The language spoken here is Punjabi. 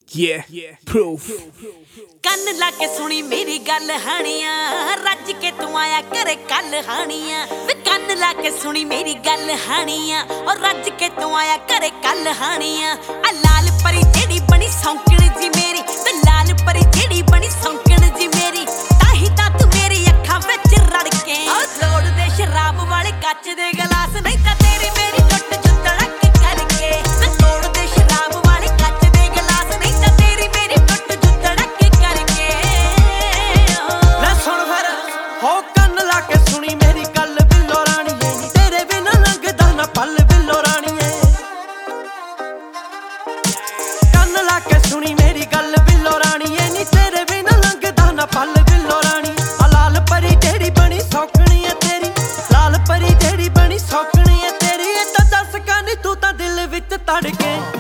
proof ਕੰਨ ਲਾ ਕੇ ਸੁਣੀ ਮੇਰੀ ਗੱਲ ਹਾਣੀਆਂ ਰੱਜ ਕੇ ਤੂੰ ਆਇਆ ਘਰੇ ਕੱਲ ਹਾਣੀਆਂ ਵੇ ਕੰਨ ਲਾ ਕੇ ਸੁਣੀ ਮੇਰੀ ਗੱਲ ਹਾਣੀਆਂ ਔਰ ਰੱਜ ਕੇ ਤੂੰ ਆਇਆ ਘਰੇ ਕੱਲ ਹਾਣੀਆਂ ਆ ਲਾਲ ਪਰੀ ਜਿਹੜੀ ਬਣੀ ਸੌਂਕਣ ਜੀ ਮੇਰੀ ਤੇ ਲਾਲ ਪਰੀ ਜਿਹੜੀ ਬਣੀ ਸੌਂਕਣ ਜੀ ਮੇਰੀ ਤਾਹੀ ਤਾਂ ਤੂੰ ਮੇਰੀ ਅੱਖਾਂ ਵਿੱਚ ਰੜ ਕੇ ਆ ਲੋੜ ਦੇ ਸ਼ਰਾਬ ਵਾਲੇ ਕੱਚ ਦੇ ਗਲਾਸ ਨਹੀਂ ਤਾਂ ਤੇਰੀ ਮੇਰੀ ਟੁੱਟ ਜੂ ਧੜਕ ਕਰਕੇ ਤੇ ਲੋੜ ਦੇ ਸ਼ਰਾਬ ਵਾਲੇ ਕੱਚ ਦੇ ਗਲਾਸ ਨਹੀਂ ਤਾਂ ਤੇਰੀ ਮੇਰੀ ਟੁੱਟ ਜੂ ਧੜਕ ਕਰਕੇ ਲੈ ਸੁਣ ਫਿਰ ਹੋ ਕੰਨ ਲਾ ਕੇ ਸੁਣੀ ਮੇਰੀ ਗੱਲ ਬਿੱਲੋ ਰਾਣੀਏ ਨੀ ਤੇਰੇ ਬਿਨਾਂ ਲੰਘਦਾ ਨਾ ਪਲ ਬਿੱਲੋ ਰਾਣੀਏ ਕੰਨ ਲਾ ਕੇ ਸੁਣੀ ਮੇਰੀ ਗੱਲ ਬਿੱਲੋ ਰਾਣੀਏ ਨੀ ਤੇਰੇ ਬਿਨਾਂ ਲੰਘਦਾ ਨਾ ਪਲ ਬਿੱਲੋ ਰਾਣੀ ਆ ਲਾਲ ਪਰੀ ਜਿਹੜੀ ਬਣੀ ਸੌਕਣੀ ਐ ਤੇਰੀ ਲਾਲ ਪਰੀ ਜਿਹੜੀ ਬਣੀ ਸੌਕਣੀ ਐ ਤੇਰੀ ਇਹ ਤਾਂ ਦੱਸ ਕਾਨੀ ਤੂੰ ਤਾਂ ਦਿਲ ਵਿੱਚ ਤੜ ਕੇ